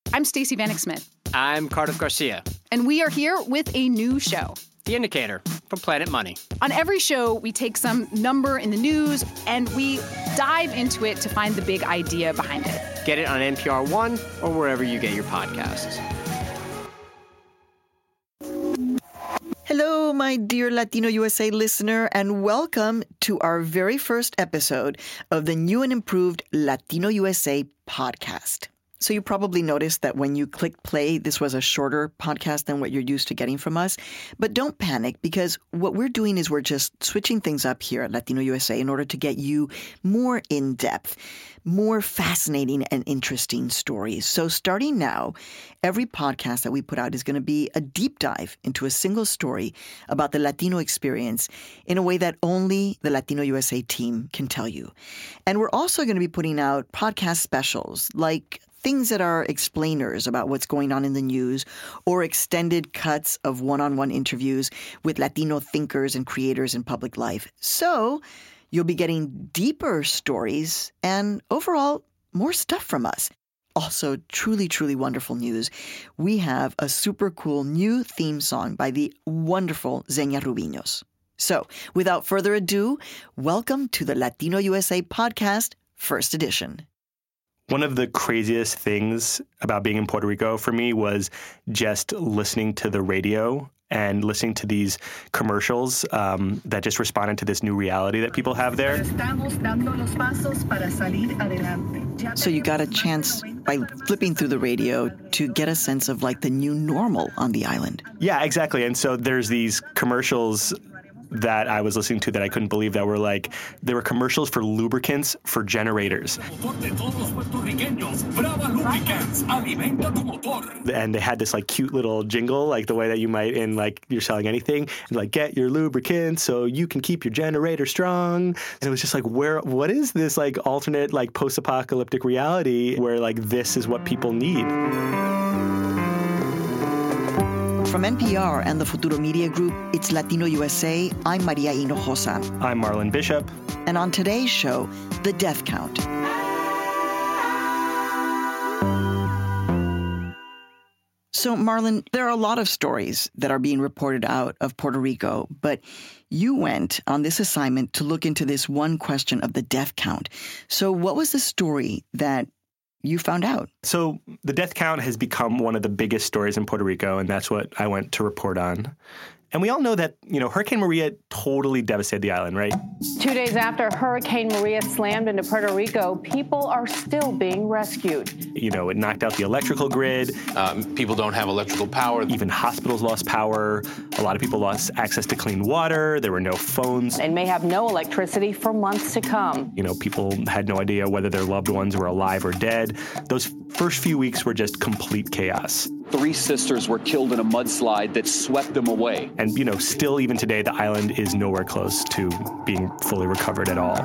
I'm Stacey Vanek Smith. I'm Cardiff Garcia. And we are here with a new show. The Indicator from Planet Money. On every show, we take some number in the news and we dive into it to find the big idea behind it. Get it on NPR One or wherever you get your podcasts. Hello, my dear Latino USA listener, and welcome to our very first episode of the new and improved Latino USA podcast. So you probably noticed that when you clicked play, this was a shorter podcast than what you're used to getting from us. But don't panic, because what we're doing is we're just switching things up here at Latino USA in order to get you more in-depth, more fascinating and interesting stories. So starting now, every podcast that we put out is going to be a deep dive into a single story about the Latino experience in a way that only the Latino USA team can tell you. And we're also going to be putting out podcast specials like things that are explainers about what's going on in the news, or extended cuts of one-on-one interviews with Latino thinkers and creators in public life. So you'll be getting deeper stories and overall more stuff from us. Also, truly, truly wonderful news. We have a super cool new theme song by the wonderful Xenia Rubiños. So without further ado, welcome to the Latino USA Podcast, First Edition. One of the craziest things about being in Puerto Rico for me was just listening to the radio and listening to these commercials that just responded to this new reality that people have there. So you got a chance by flipping through the radio to get a sense of like the new normal on the island. Yeah, exactly. And so there's these commercials that I was listening to that I couldn't believe that were like, there were commercials for lubricants for generators. And they had this like cute little jingle, like the way that you might in like you're selling anything, and like get your lubricant so you can keep your generator strong. And it was just like, what is this like alternate like post-apocalyptic reality where like this is what people need? From NPR and the Futuro Media Group, it's Latino USA. I'm Maria Hinojosa. I'm Marlon Bishop. And on today's show, the death count. So, Marlon, there are a lot of stories that are being reported out of Puerto Rico, but you went on this assignment to look into this one question of the death count. So what was the story that you found out? So the death count has become one of the biggest stories in Puerto Rico, and that's what I went to report on. And we all know that, Hurricane Maria totally devastated the island, right? 2 days after Hurricane Maria slammed into Puerto Rico, people are still being rescued. It knocked out the electrical grid. People don't have electrical power. Even hospitals lost power. A lot of people lost access to clean water. There were no phones. And may have no electricity for months to come. People had no idea whether their loved ones were alive or dead. Those first few weeks were just complete chaos. 3 sisters were killed in a mudslide that swept them away. And, still even today, the island is nowhere close to being fully recovered at all.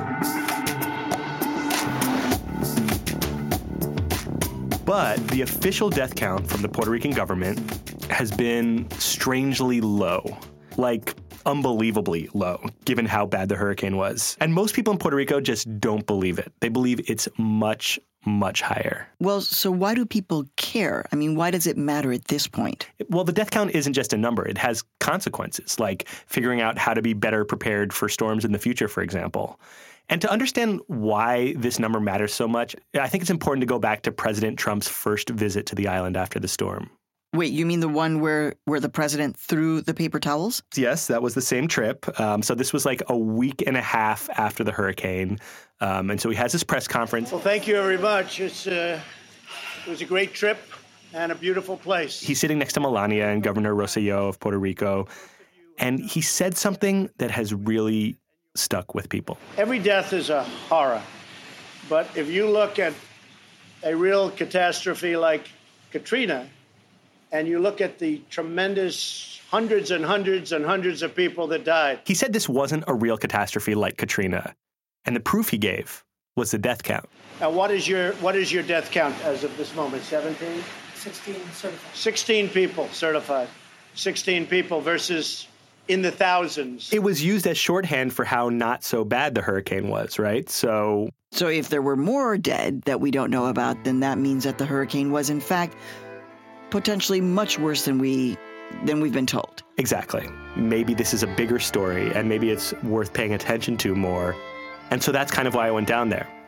But the official death count from the Puerto Rican government has been strangely low, like unbelievably low, given how bad the hurricane was. And most people in Puerto Rico just don't believe it. They believe it's much, much higher. Well, so why do people care? I mean, why does it matter at this point? Well, the death count isn't just a number. It has consequences, like figuring out how to be better prepared for storms in the future, for example. And to understand why this number matters so much, I think it's important to go back to President Trump's first visit to the island after the storm. Wait, you mean the one where the president threw the paper towels? Yes, that was the same trip. So this was like a week and a half after the hurricane. And so he has this press conference. Well, thank you very much. It was a great trip and a beautiful place. He's sitting next to Melania and Governor Rosselló of Puerto Rico. And he said something that has really stuck with people. Every death is a horror. But if you look at a real catastrophe like Katrina, and you look at the tremendous hundreds and hundreds and hundreds of people that died. He said this wasn't a real catastrophe like Katrina. And the proof he gave was the death count. Now, what is your death count as of this moment? 17? 16 certified. 16 people certified. 16 people versus in the thousands. It was used as shorthand for how not so bad the hurricane was, right? So if there were more dead that we don't know about, then that means that the hurricane was, in fact, potentially much worse than we've been told. Exactly. Maybe this is a bigger story, and maybe it's worth paying attention to more. And so that's kind of why I went down there.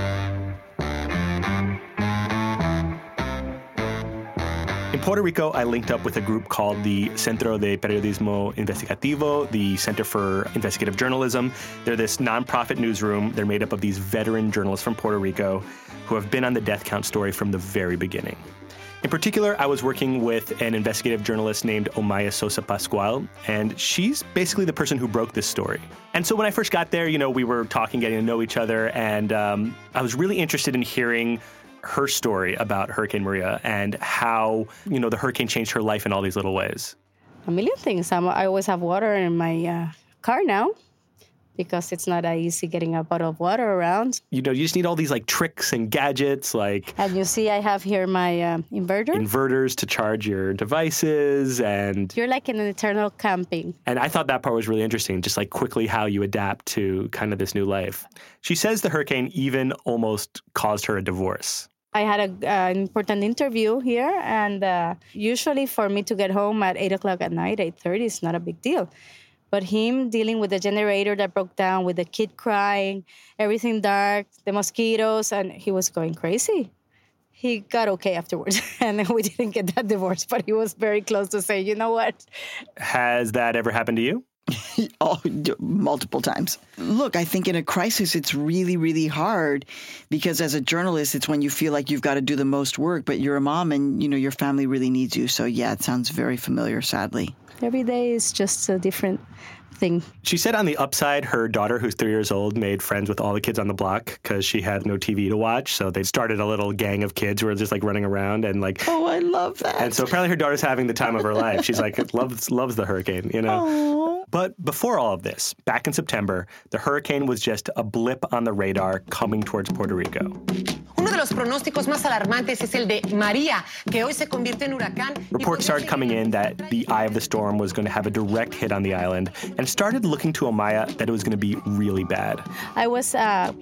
In Puerto Rico, I linked up with a group called the Centro de Periodismo Investigativo, the Center for Investigative Journalism. They're this nonprofit newsroom. They're made up of these veteran journalists from Puerto Rico who have been on the death count story from the very beginning. In particular, I was working with an investigative journalist named Omaya Sosa Pascual, and she's basically the person who broke this story. And so when I first got there, we were talking, getting to know each other, and I was really interested in hearing her story about Hurricane Maria and how, the hurricane changed her life in all these little ways. A million things. I always have water in my car now because it's not that easy getting a bottle of water around. You just need all these tricks and gadgets And you see I have here my inverter. Inverters to charge your devices and... You're like in an eternal camping. And I thought that part was really interesting, just quickly how you adapt to kind of this new life. She says the hurricane even almost caused her a divorce. I had an important interview here, and usually for me to get home at 8 o'clock at night, 8:30, is not a big deal. But him dealing with the generator that broke down, with the kid crying, everything dark, the mosquitoes, and he was going crazy. He got okay afterwards, and then we didn't get that divorce, but he was very close to say, you know what? Has that ever happened to you? Oh, multiple times. Look, I think in a crisis, it's really, really hard because as a journalist, it's when you feel like you've got to do the most work, but you're a mom and, your family really needs you. So, yeah, it sounds very familiar, sadly. Every day is just a different thing. She said on the upside, her daughter, who's 3 years old, made friends with all the kids on the block because she had no TV to watch. So they started a little gang of kids who were just running around and Oh, I love that. And so apparently her daughter's having the time of her life. She's loves the hurricane, Aww. But before all of this, back in September, the hurricane was just a blip on the radar coming towards Puerto Rico. Uno de los pronósticos más alarmantes es el de María, que hoy se convierte en huracán. Reports started coming in that the eye of the storm was going to have a direct hit on the island, and started looking to Omaya that it was going to be really bad. I was,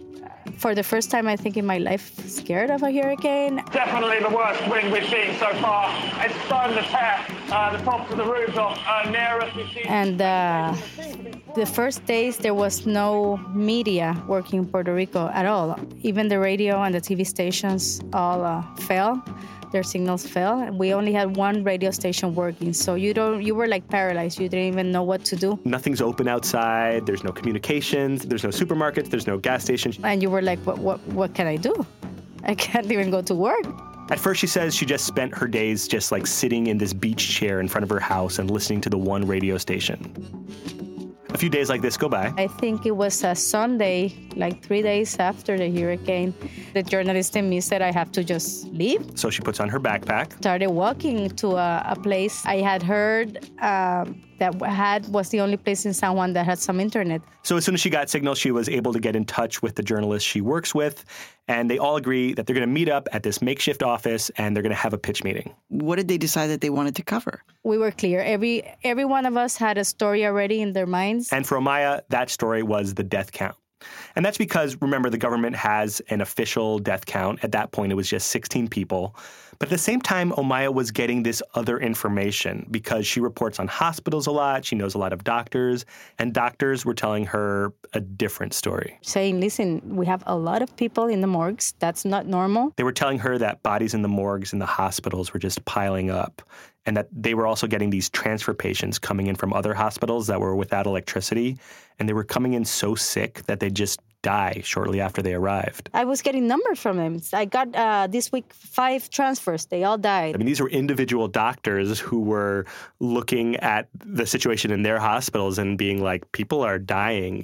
for the first time, I think, in my life, scared of a hurricane. Definitely the worst wind we've seen so far. It's starting to tear the tops of the roofs off near us. And the first days, there was no media working in Puerto Rico at all. Even the radio and the TV stations all fell. Their signals fell. We only had one radio station working, so you were paralyzed. You didn't even know what to do. Nothing's open outside. There's no communications. There's no supermarkets. There's no gas stations. And you were like, what can I do? I can't even go to work. At first, she says she just spent her days just sitting in this beach chair in front of her house and listening to the one radio station. A few days like this go by. I think it was a Sunday, 3 days after the hurricane. The journalist in me said I have to just leave. So she puts on her backpack. Started walking to a place I had heard was the only place in San Juan that had some internet. So as soon as she got signal, she was able to get in touch with the journalist she works with, and they all agree that they're going to meet up at this makeshift office and they're going to have a pitch meeting. What did they decide that they wanted to cover? We were clear. Every one of us had a story already in their minds. And for Omaya, that story was the death count. And that's because, remember, the government has an official death count. At that point, it was just 16 people. But at the same time, Omaya was getting this other information because she reports on hospitals a lot. She knows a lot of doctors. And doctors were telling her a different story. Saying, listen, we have a lot of people in the morgues. That's not normal. They were telling her that bodies in the morgues and the hospitals were just piling up. And that they were also getting these transfer patients coming in from other hospitals that were without electricity. And they were coming in so sick that they'd just die shortly after they arrived. I was getting numbers from them. I got this week 5 transfers. They all died. I mean, these were individual doctors who were looking at the situation in their hospitals and being like, people are dying,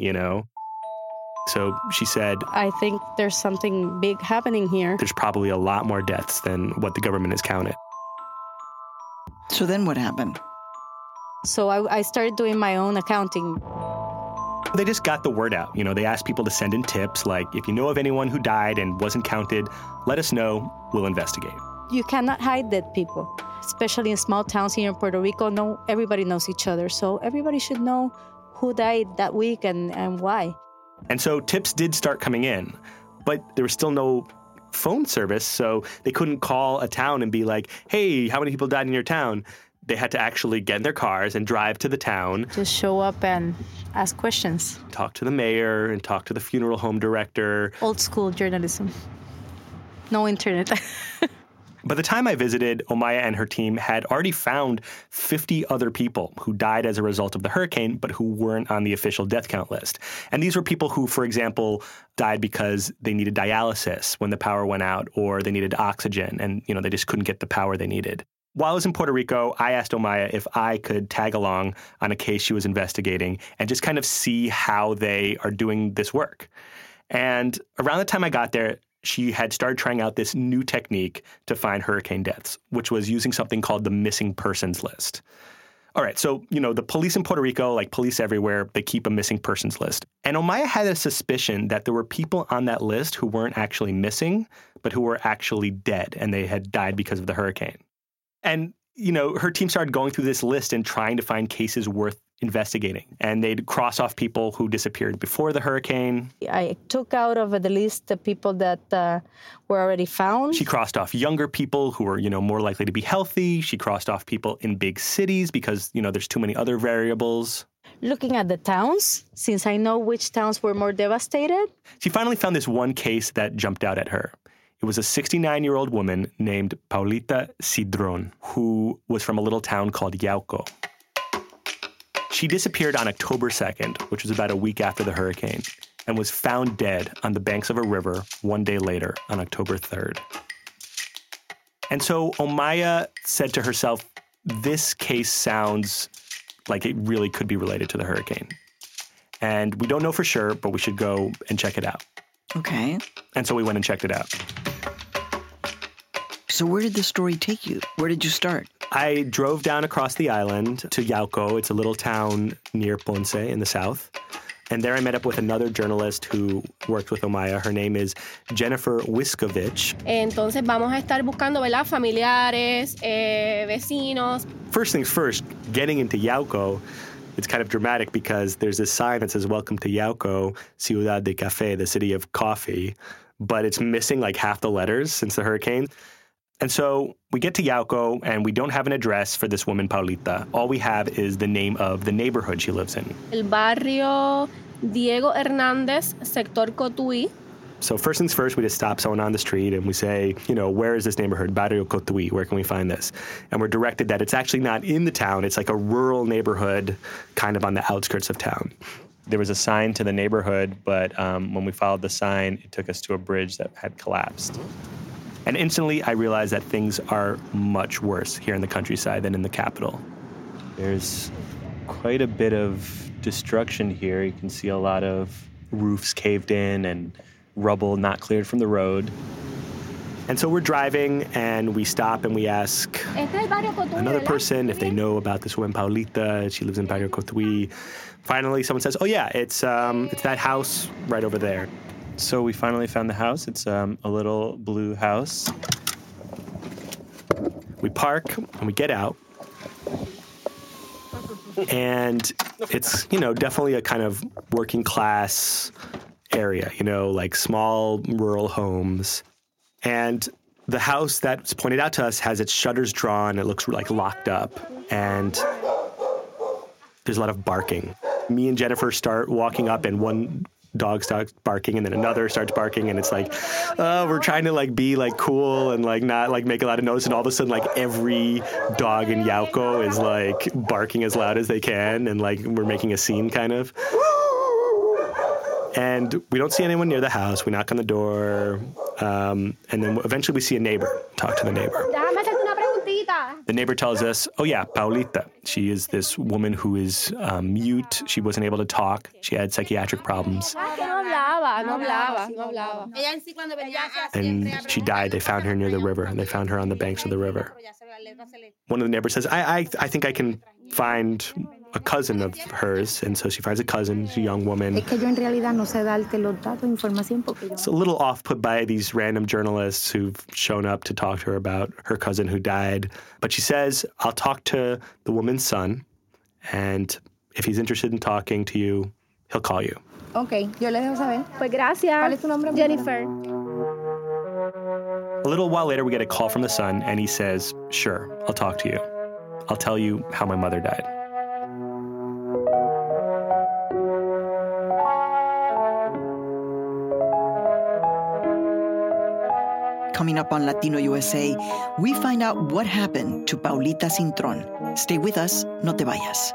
So she said, I think there's something big happening here. There's probably a lot more deaths than what the government has counted. So then what happened? So I started doing my own accounting. They just got the word out. They asked people to send in tips like, if you know of anyone who died and wasn't counted, let us know. We'll investigate. You cannot hide dead people, especially in small towns here in Puerto Rico, everybody knows each other. So everybody should know who died that week and why. And so tips did start coming in, but there was still no phone service, so they couldn't call a town and be like, hey, how many people died in your town? They had to actually get in their cars and drive to the town. Just show up and ask questions. Talk to the mayor and talk to the funeral home director. Old school journalism. No internet. By the time I visited, Omaya and her team had already found 50 other people who died as a result of the hurricane, but who weren't on the official death count list. And these were people who, for example, died because they needed dialysis when the power went out, or they needed oxygen and, they just couldn't get the power they needed. While I was in Puerto Rico, I asked Omaya if I could tag along on a case she was investigating and just kind of see how they are doing this work. And around the time I got there, she had started trying out this new technique to find hurricane deaths, which was using something called the missing persons list. All right, so, the police in Puerto Rico, like police everywhere, they keep a missing persons list. And Omaya had a suspicion that there were people on that list who weren't actually missing, but who were actually dead, and they had died because of the hurricane. And, her team started going through this list and trying to find cases worth investigating. And they'd cross off people who disappeared before the hurricane. I took out of the list the people that were already found. She crossed off younger people who were, more likely to be healthy. She crossed off people in big cities because, there's too many other variables. Looking at the towns, since I know which towns were more devastated. She finally found this one case that jumped out at her. It was a 69-year-old woman named Paulita Cidron, who was from a little town called Yauco. She disappeared on October 2nd, which was about a week after the hurricane, and was found dead on the banks of a river one day later on October 3rd. And so Omaya said to herself, this case sounds like it really could be related to the hurricane. And we don't know for sure, but we should go and check it out. Okay. And so we went and checked it out. So where did the story take you? Where did you start? I drove down across the island to Yauco. It's a little town near Ponce in the south. And there I met up with another journalist who worked with Omaya. Her name is Jennifer Wiskovich. Entonces vamos a estar buscando, ¿verdad? Familiares, vecinos. First things first, getting into Yauco, it's kind of dramatic because there's this sign that says, welcome to Yauco, Ciudad de Café, the city of coffee. But it's missing like half the letters since the hurricane. And so we get to Yauco, and we don't have an address for this woman, Paulita. All we have is the name of the neighborhood she lives in. El barrio Diego Hernández, sector Cotuí. So first things first, we just stop someone on the street and we say, where is this neighborhood? Barrio Cotuí, where can we find this? And we're directed that it's actually not in the town. It's like a rural neighborhood kind of on the outskirts of town. There was a sign to the neighborhood, but when we followed the sign, it took us to a bridge that had collapsed. And instantly, I realized that things are much worse here in the countryside than in the capital. There's quite a bit of destruction here. You can see a lot of roofs caved in and rubble not cleared from the road. And so we're driving, and we stop and we ask another person if they know about this woman, Paulita. She lives in Barrio Cotuí. Finally, someone says, oh, yeah, it's that house right over there. So we finally found the house. It's a little blue house. We park and we get out. And it's, definitely a kind of working class area, like small rural homes. And the house that's pointed out to us has its shutters drawn. It looks like locked up. And there's a lot of barking. Me and Jennifer start walking up, and one dog starts barking, and then another starts barking, and it's like, we're trying to be cool and not make a lot of noise, and all of a sudden every dog in Yauco is barking as loud as they can, and we're making a scene kind of. And we don't see anyone near the house. We knock on the door, and then eventually we see a neighbor. Talk to the neighbor. The neighbor tells us, oh yeah, Paulita. She is this woman who is mute. She wasn't able to talk. She had psychiatric problems. And she died. They found her near the river. They found her on the banks of the river. One of the neighbors says, I think I can find a cousin of hers, and so she finds a cousin, she's a young woman. Es que yo en realidad no sé darte los datos, información, porque yo... It's a little off-put by these random journalists who've shown up to talk to her about her cousin who died. But she says, I'll talk to the woman's son, and if he's interested in talking to you, he'll call you. Okay, yo le dejo saber. Pues gracias. ¿Cuál es tu nombre? Jennifer. A little while later, we get a call from the son, and he says, sure, I'll talk to you. I'll tell you how my mother died. Coming up on Latino USA, we find out what happened to Paulita Cintrón. Stay with us, no te vayas.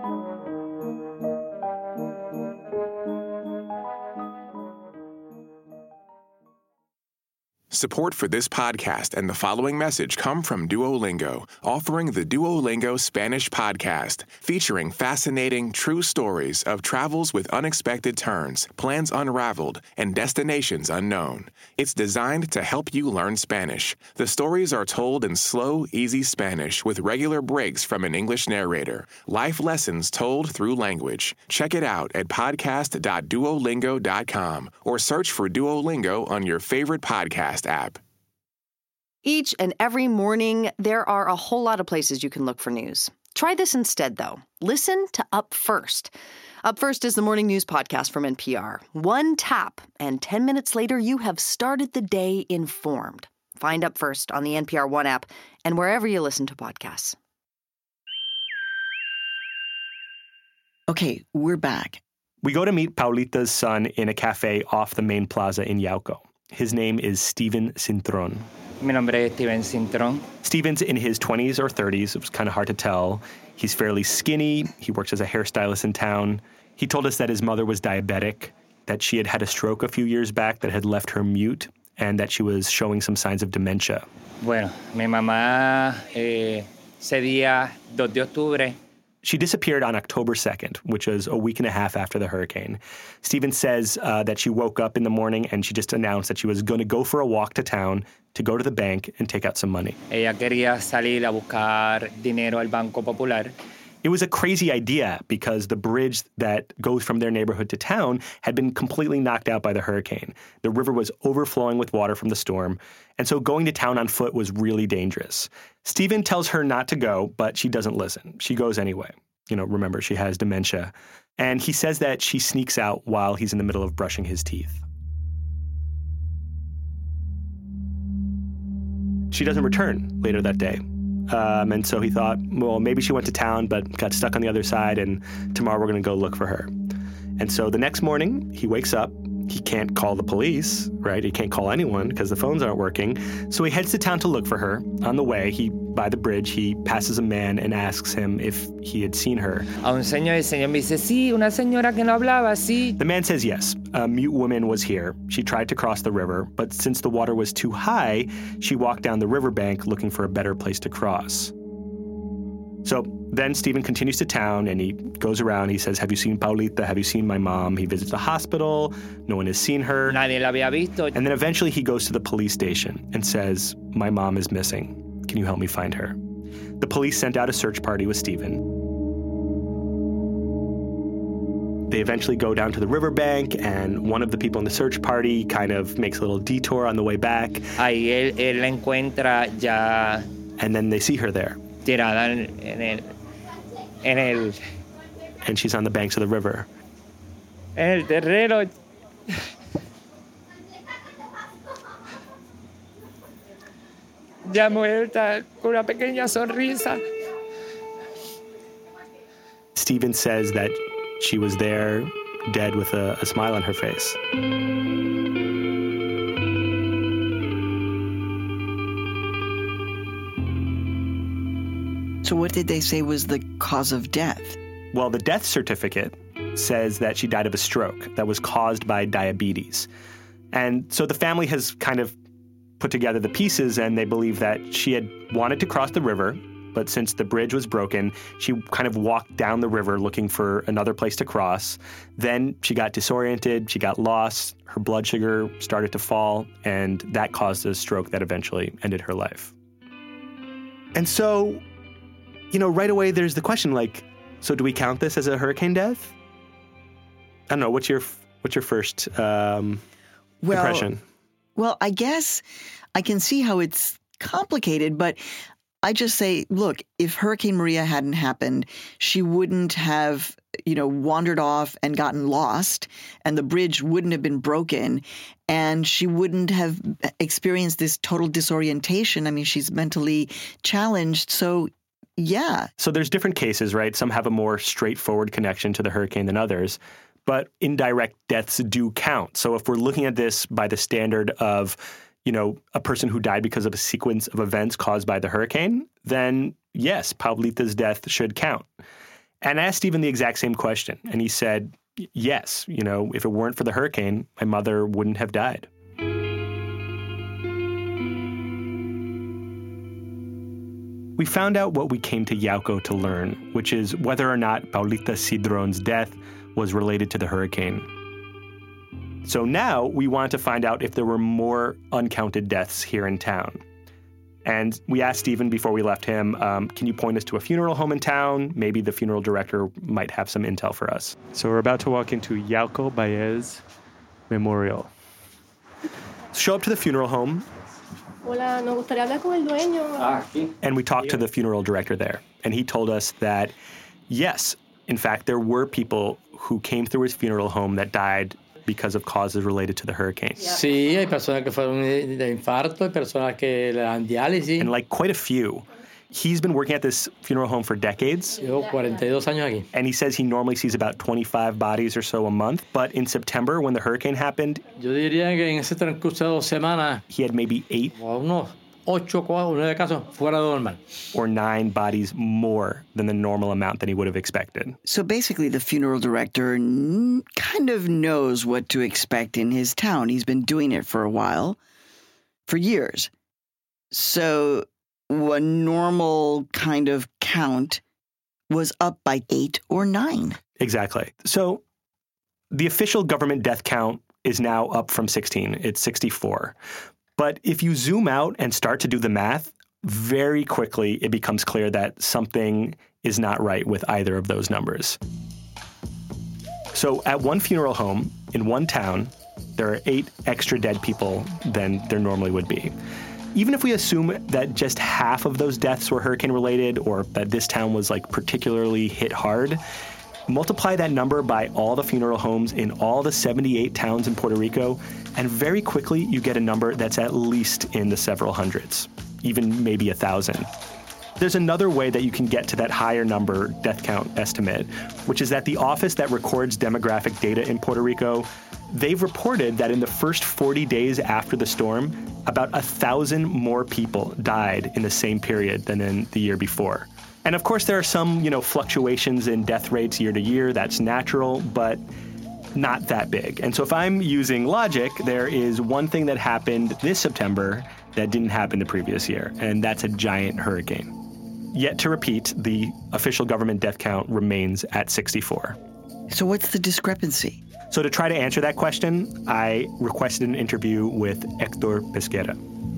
Support for this podcast and the following message come from Duolingo, offering the Duolingo Spanish podcast, featuring fascinating, true stories of travels with unexpected turns, plans unraveled, and destinations unknown. It's designed to help you learn Spanish. The stories are told in slow, easy Spanish with regular breaks from an English narrator. Life lessons told through language. Check it out at podcast.duolingo.com or search for Duolingo on your favorite podcast app. Each and every morning, there are a whole lot of places you can look for news. Try this instead, though. Listen to Up First. Up First is the morning news podcast from NPR. One tap, and 10 minutes later, you have started the day informed. Find Up First on the NPR One app and wherever you listen to podcasts. Okay, we're back. We go to meet Paulita's son in a cafe off the main plaza in Yauco. His name is Steven Cintrón. Mi nombre es Steven Cintrón. Steven's in his 20s or 30s. It was kind of hard to tell. He's fairly skinny. He works as a hairstylist in town. He told us that his mother was diabetic, that she had had a stroke a few years back that had left her mute, and that she was showing some signs of dementia. Bueno, mi mamá ese día 2 de octubre. She disappeared on October 2nd, which was a week and a half after the hurricane. Steven says that she woke up in the morning and she just announced that she was going to go for a walk to town to go to the bank and take out some money. Ella quería salir a buscar dinero al Banco Popular. It was a crazy idea because the bridge that goes from their neighborhood to town had been completely knocked out by the hurricane. The river was overflowing with water from the storm, and so going to town on foot was really dangerous. Steven tells her not to go, but she doesn't listen. She goes anyway. You know, remember, she has dementia. And he says that she sneaks out while he's in the middle of brushing his teeth. She doesn't return later that day. And so he thought, well, maybe she went to town but got stuck on the other side, and tomorrow we're going to go look for her. And so the next morning, he wakes up. He can't call the police, right? He can't call anyone because the phones aren't working. So he heads to town to look for her. On the way, by the bridge, he passes a man and asks him if he had seen her. El señor me dice, sí, una señora que no hablaba, sí. The man says yes. A mute woman was here. She tried to cross the river, but since the water was too high, she walked down the riverbank looking for a better place to cross. So then Steven continues to town and he goes around. He says, have you seen Paulita? Have you seen my mom? He visits the hospital. No one has seen her. Nadie la había visto. And then eventually he goes to the police station and says, my mom is missing. Can you help me find her? The police sent out a search party with Steven. They eventually go down to the riverbank, and one of the people in the search party kind of makes a little detour on the way back. Ahí él la encuentra ya. And then they see her there. Tirada en el. And she's on the banks of the river. En el terreno. Ya muerta, con una pequeña sonrisa. Steven says that she was there, dead with a smile on her face. So what did they say was the cause of death? Well, the death certificate says that she died of a stroke that was caused by diabetes. And so the family has kind of put together the pieces, and they believe that she had wanted to cross the river, but since the bridge was broken, she kind of walked down the river looking for another place to cross. Then she got disoriented, she got lost, her blood sugar started to fall, and that caused a stroke that eventually ended her life. And so, you know, right away there's the question, like, So do we count this as a hurricane death? I don't know. What's your first impression? Well, I guess I can see how it's complicated, but I just say, look, if Hurricane Maria hadn't happened, she wouldn't have, wandered off and gotten lost, and the bridge wouldn't have been broken, and she wouldn't have experienced this total disorientation. I mean, she's mentally challenged. So, yeah. So there's different cases, right? Some have a more straightforward connection to the hurricane than others, but indirect deaths do count. So if we're looking at this by the standard of, a person who died because of a sequence of events caused by the hurricane, then yes, Paulita's death should count. And I asked Stephen the exact same question, and he said, yes, if it weren't for the hurricane, my mother wouldn't have died. We found out what we came to Yauco to learn, which is whether or not Paulita Cedron's death was related to the hurricane. So now we want to find out if there were more uncounted deaths here in town. And we asked Stephen before we left him, can you point us to a funeral home in town? Maybe the funeral director might have some intel for us. So we're about to walk into Yauco Baez Memorial. Show up to the funeral home. Hola, nos gustaría hablar con el dueño. And we talked to the funeral director there. And he told us that, yes, in fact, there were people who came through his funeral home that died because of causes related to the hurricane. Sí, hay personas que fueron de infarto, hay personas que le dan diálisis. And like quite a few. He's been working at this funeral home for decades. Llevo 42 años aquí. And he says he normally sees about 25 bodies or so a month. But in September, when the hurricane happened, yo diría que en ese transcurso de 2 semanas, he had maybe 8 unos 8 o 9 casos fuera de normal. Or 9 bodies more than the normal amount that he would have expected. So basically, the funeral director kind of knows what to expect in his town. He's been doing it for a while, for years. So a normal kind of count was up by 8 or 9. Exactly. So the official government death count is now up from 16. It's 64. But if you zoom out and start to do the math, very quickly it becomes clear that something is not right with either of those numbers. So at one funeral home in one town, there are 8 extra dead people than there normally would be. Even if we assume that just half of those deaths were hurricane-related or that this town was particularly hit hard, multiply that number by all the funeral homes in all the 78 towns in Puerto Rico, and very quickly you get a number that's at least in the several hundreds, even maybe 1,000. There's another way that you can get to that higher number death count estimate, which is that the office that records demographic data in Puerto Rico, they've reported that in the first 40 days after the storm, about 1,000 more people died in the same period than in the year before. And of course, there are some, fluctuations in death rates year to year. That's natural, but not that big. And so if I'm using logic, there is one thing that happened this September that didn't happen the previous year, and that's a giant hurricane. Yet to repeat, the official government death count remains at 64. So what's the discrepancy? So to try to answer that question, I requested an interview with Héctor Pesquera.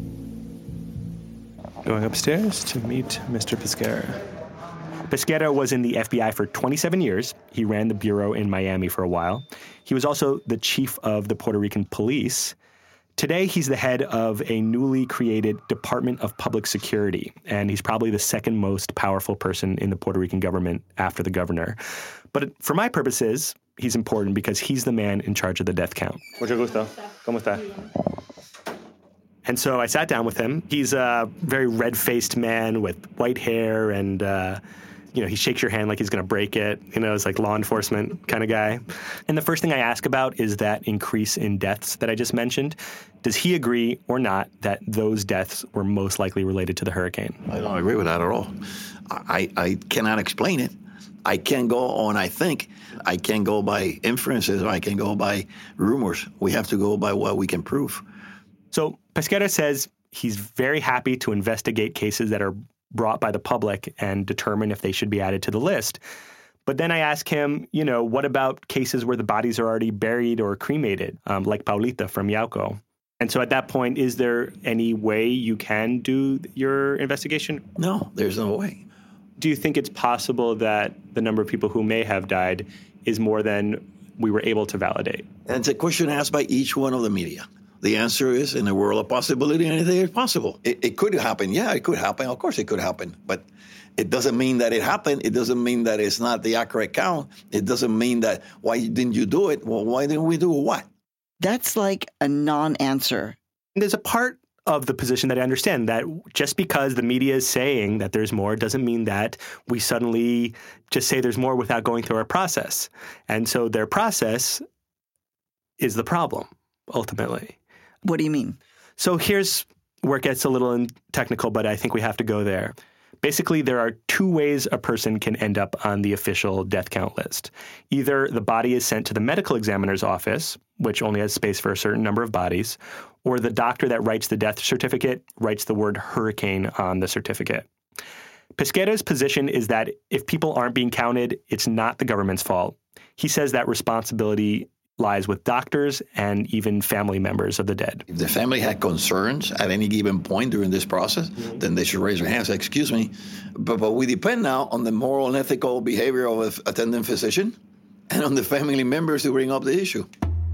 Going upstairs to meet Mr. Pesquera. Pesquera was in the FBI for 27 years. He ran the bureau in Miami for a while. He was also the chief of the Puerto Rican police. Today, he's the head of a newly created Department of Public Security, and he's probably the second most powerful person in the Puerto Rican government after the governor. But for my purposes, he's important because he's the man in charge of the death count. Mucho gusto. ¿Cómo está? And so I sat down with him. He's a very red-faced man with white hair and, he shakes your hand like he's going to break it. It's like law enforcement kind of guy. And the first thing I ask about is that increase in deaths that I just mentioned. Does he agree or not that those deaths were most likely related to the hurricane? I don't agree with that at all. I cannot explain it. I can't go on, I think. I can't go by inferences or I can go by rumors. We have to go by what we can prove. So Pesquera says he's very happy to investigate cases that are brought by the public and determine if they should be added to the list. But then I ask him, what about cases where the bodies are already buried or cremated, like Paulita from Yauco? And so at that point, is there any way you can do your investigation? No, there's no way. Do you think it's possible that the number of people who may have died is more than we were able to validate? And it's a question asked by each one of the media. The answer is, in a world of possibility, anything is possible. It could happen. Yeah, it could happen. Of course it could happen. But it doesn't mean that it happened. It doesn't mean that it's not the accurate count. It doesn't mean that, why didn't you do it? Well, why didn't we do what? That's like a non-answer. There's a part of the position that I understand, that just because the media is saying that there's more doesn't mean that we suddenly just say there's more without going through our process. And so their process is the problem, ultimately. What do you mean? So here's where it gets a little technical, but I think we have to go there. Basically, there are two ways a person can end up on the official death count list. Either the body is sent to the medical examiner's office, which only has space for a certain number of bodies, or the doctor that writes the death certificate writes the word hurricane on the certificate. Pesquera's position is that if people aren't being counted, it's not the government's fault. He says that responsibility lies with doctors and even family members of the dead. If the family had concerns at any given point during this process, then they should raise their hands and say, excuse me, but we depend now on the moral and ethical behavior of an attending physician and on the family members to bring up the issue.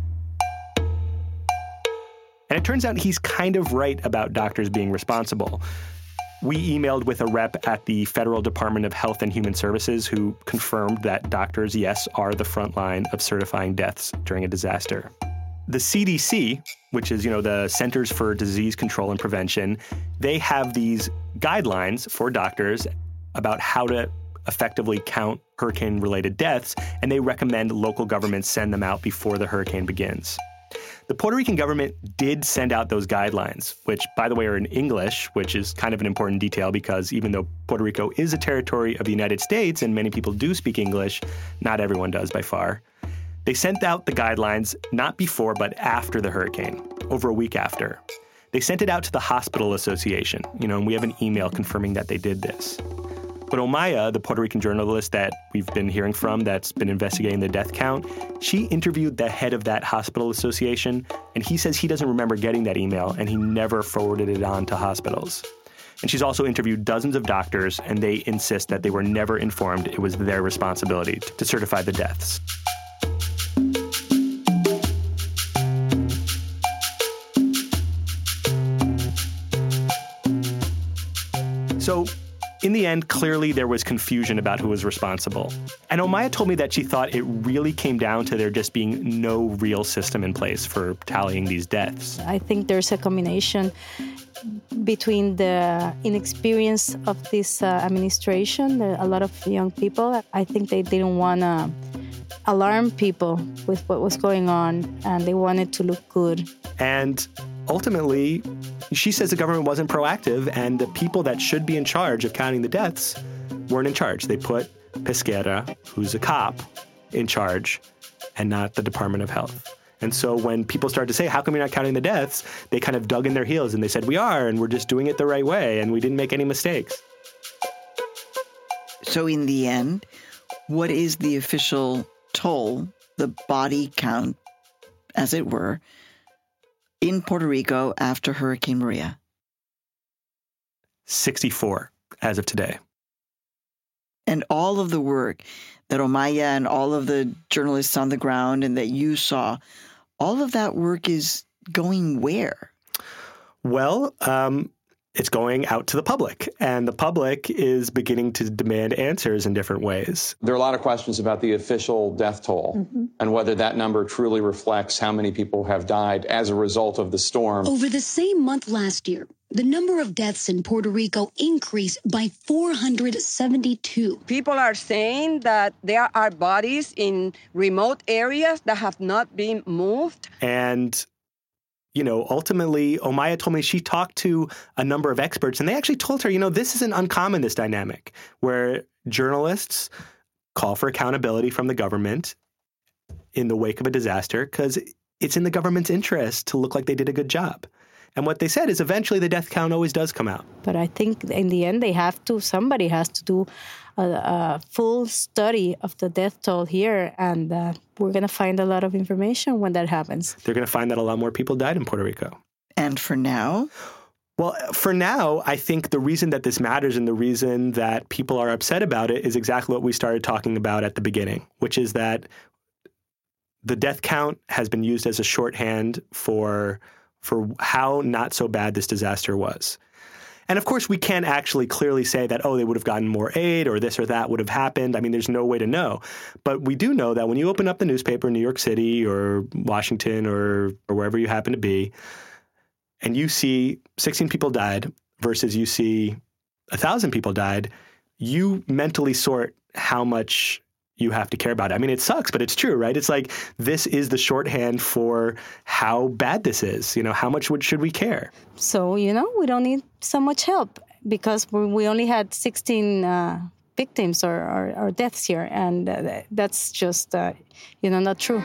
And it turns out he's kind of right about doctors being responsible. We emailed with a rep at the Federal Department of Health and Human Services who confirmed that doctors, yes, are the front line of certifying deaths during a disaster. The CDC, which is, the Centers for Disease Control and Prevention, they have these guidelines for doctors about how to effectively count hurricane-related deaths, and they recommend local governments send them out before the hurricane begins. The Puerto Rican government did send out those guidelines, which, by the way, are in English, which is kind of an important detail because even though Puerto Rico is a territory of the United States and many people do speak English, not everyone does by far. They sent out the guidelines not before but after the hurricane, over a week after. They sent it out to the Hospital Association, and we have an email confirming that they did this. But Omaya, the Puerto Rican journalist that we've been hearing from that's been investigating the death count, she interviewed the head of that hospital association, and he says he doesn't remember getting that email, and he never forwarded it on to hospitals. And she's also interviewed dozens of doctors, and they insist that they were never informed it was their responsibility to certify the deaths. So, in the end, clearly there was confusion about who was responsible. And Omaya told me that she thought it really came down to there just being no real system in place for tallying these deaths. I think there's a combination between the inexperience of this administration, a lot of young people. I think they didn't want to alarm people with what was going on, and they wanted to look good. And ultimately, she says the government wasn't proactive, and the people that should be in charge of counting the deaths weren't in charge. They put Pesquera, who's a cop, in charge, and not the Department of Health. And so when people started to say, how come you're not counting the deaths? They kind of dug in their heels and they said, we are, and we're just doing it the right way, and we didn't make any mistakes. So in the end, what is the official toll, the body count, as it were, in Puerto Rico after Hurricane Maria? 64 as of today. And all of the work that Omaya and all of the journalists on the ground and that you saw, all of that work is going where? Well, it's going out to the public, and the public is beginning to demand answers in different ways. There are a lot of questions about the official death toll and whether that number truly reflects how many people have died as a result of the storm. Over the same month last year, the number of deaths in Puerto Rico increased by 472. People are saying that there are bodies in remote areas that have not been moved. And ultimately, Omaya told me she talked to a number of experts, and they actually told her, this isn't uncommon, this dynamic, where journalists call for accountability from the government in the wake of a disaster because it's in the government's interest to look like they did a good job. And what they said is eventually the death count always does come out. But I think in the end, somebody has to do a full study of the death toll here. And we're going to find a lot of information when that happens. They're going to find that a lot more people died in Puerto Rico. And for now? Well, for now, I think the reason that this matters and the reason that people are upset about it is exactly what we started talking about at the beginning, which is that the death count has been used as a shorthand for how not so bad this disaster was. And of course, we can't actually clearly say that, they would have gotten more aid or this or that would have happened. I mean, there's no way to know. But we do know that when you open up the newspaper in New York City or Washington or wherever you happen to be, and you see 16 people died versus you see 1,000 people died, you mentally sort how much you have to care about it. I mean, it sucks, but it's true, right? It's like, this is the shorthand for how bad this is. How much should we care? So, we don't need so much help because we only had 16 victims or deaths here. And that's just, not true.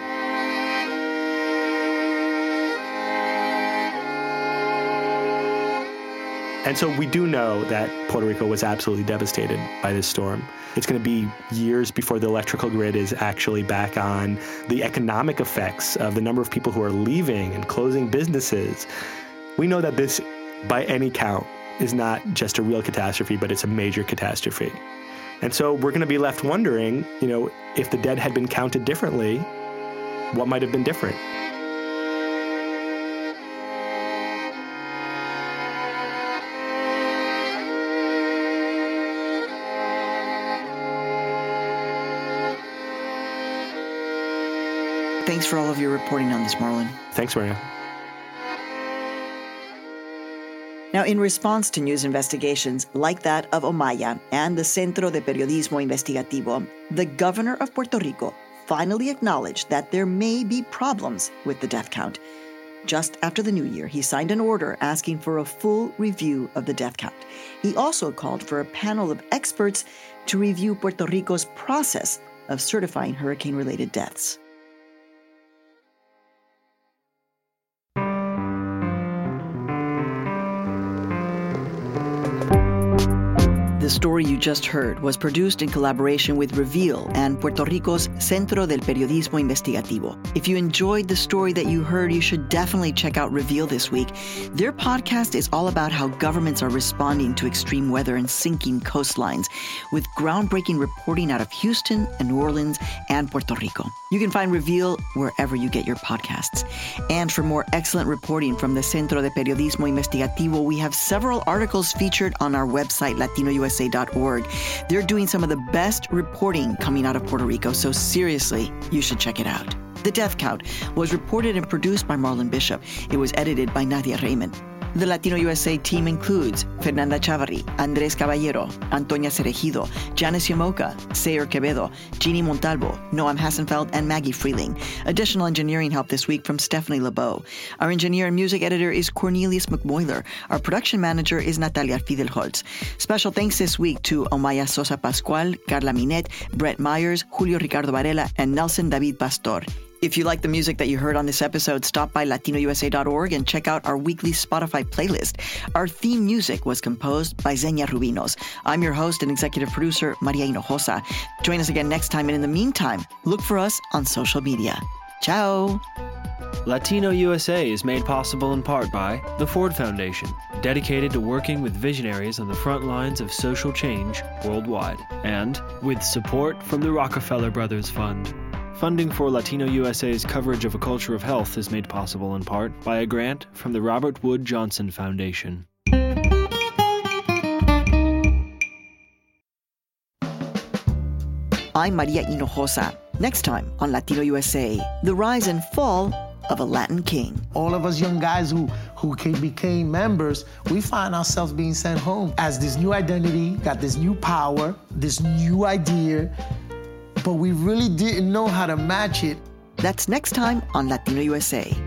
And so we do know that Puerto Rico was absolutely devastated by this storm. It's going to be years before the electrical grid is actually back on. The economic effects of the number of people who are leaving and closing businesses. We know that this, by any count, is not just a real catastrophe, but it's a major catastrophe. And so we're going to be left wondering, if the dead had been counted differently, what might have been different? Thanks for all of your reporting on this, Marlon. Thanks, Maria. Now, in response to news investigations like that of Omaya and the Centro de Periodismo Investigativo, the governor of Puerto Rico finally acknowledged that there may be problems with the death count. Just after the new year, he signed an order asking for a full review of the death count. He also called for a panel of experts to review Puerto Rico's process of certifying hurricane-related deaths. The story you just heard was produced in collaboration with Reveal and Puerto Rico's Centro del Periodismo Investigativo. If you enjoyed the story that you heard, you should definitely check out Reveal this week. Their podcast is all about how governments are responding to extreme weather and sinking coastlines, with groundbreaking reporting out of Houston and New Orleans and Puerto Rico. You can find Reveal wherever you get your podcasts. And for more excellent reporting from the Centro de Periodismo Investigativo, we have several articles featured on our website, LatinoUSA.org. They're doing some of the best reporting coming out of Puerto Rico, so seriously, you should check it out. The Death Count was reported and produced by Marlon Bishop. It was edited by Nadia Raymond. The Latino USA team includes Fernanda Chavarri, Andrés Caballero, Antonia Cerejido, Janice Yamoka, Sayer Quevedo, Jeannie Montalvo, Noam Hassenfeld, and Maggie Freeling. Additional engineering help this week from Stephanie LeBeau. Our engineer and music editor is Cornelius McBoiler. Our production manager is Natalia Fidelholtz. Special thanks this week to Omaya Sosa Pascual, Carla Minet, Brett Myers, Julio Ricardo Varela, and Nelson David Pastor. If you like the music that you heard on this episode, stop by LatinoUSA.org and check out our weekly Spotify playlist. Our theme music was composed by Xenia Rubinos. I'm your host and executive producer, Maria Hinojosa. Join us again next time, and in the meantime, look for us on social media. Ciao! Latino USA is made possible in part by the Ford Foundation, dedicated to working with visionaries on the front lines of social change worldwide, and with support from the Rockefeller Brothers Fund. Funding for Latino USA's coverage of a culture of health is made possible in part by a grant from the Robert Wood Johnson Foundation. I'm Maria Hinojosa. Next time on Latino USA, the rise and fall of a Latin king. All of us young guys who became members, we find ourselves being sent home as this new identity, got this new power, this new idea, but we really didn't know how to match it. That's next time on Latino USA.